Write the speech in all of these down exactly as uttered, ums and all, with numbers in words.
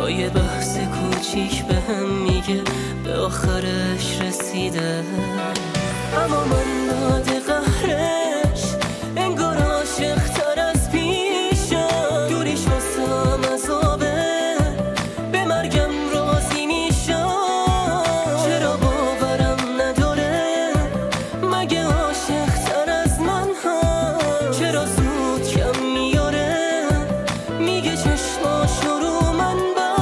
با یه بحث کوچیک به هم میگه به آخرش رسیده. اما من بعد قهرش انگار عاشق تر از پیشم، دوریش واسم عذابه، به مرگم راضی میشم. چرا باورم نداره مگه عاشق تر از من هم؟ چرا زود کم میاره میگه چشماشو رو من بست.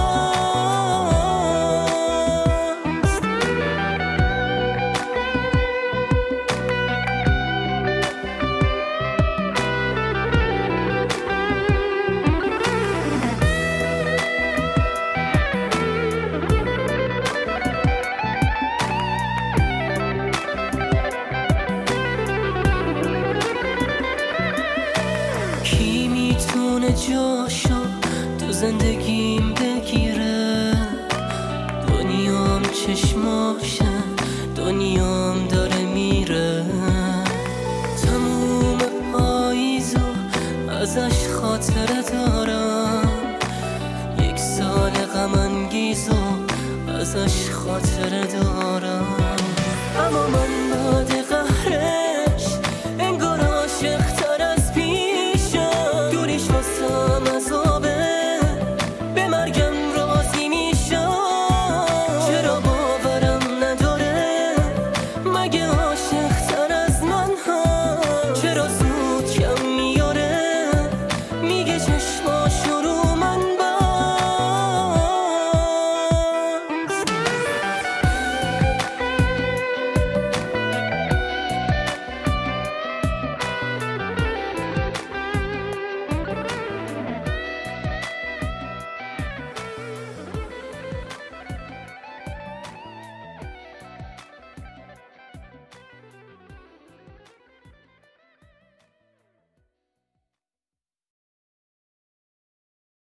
کی میتونه جاشو تو زندگیم بگیره؟ دنیام چشماشه، دنیام داره میره. تموم پاییزو ازش خاطره دارم، یک سال غم انگیزو ازش خاطره دارم. اما من بعد قهرش انگار عاشق تر از پیشم، دوریش واسم